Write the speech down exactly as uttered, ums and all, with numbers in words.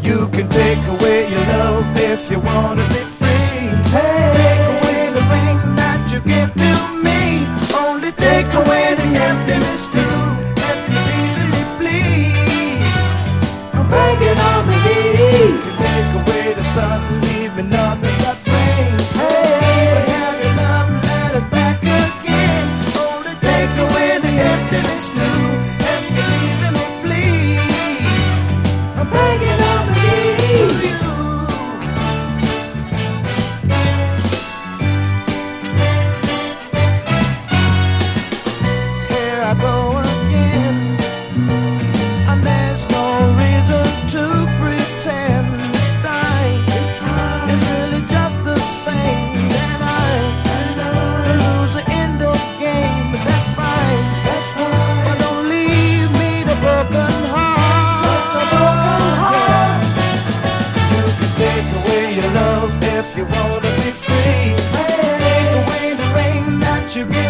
You can take away your love if you want to be free. Take away the ring that you give to me. Only take away the emptiness too. If you leave me, please. I'm begging on my knees. You can take away the sun, leave me nothing but rain. Hey, have your love, let us back again. Only take away the emptiness too. If you leave me, please. I'm begging on my knees. Here I go again, and there's no reason to pretend. This time it's really just the same. Then I lose the end of game, but that's fine. But don't leave me the broken heart. You can take away your love if you want to be free. Take away the ring that you give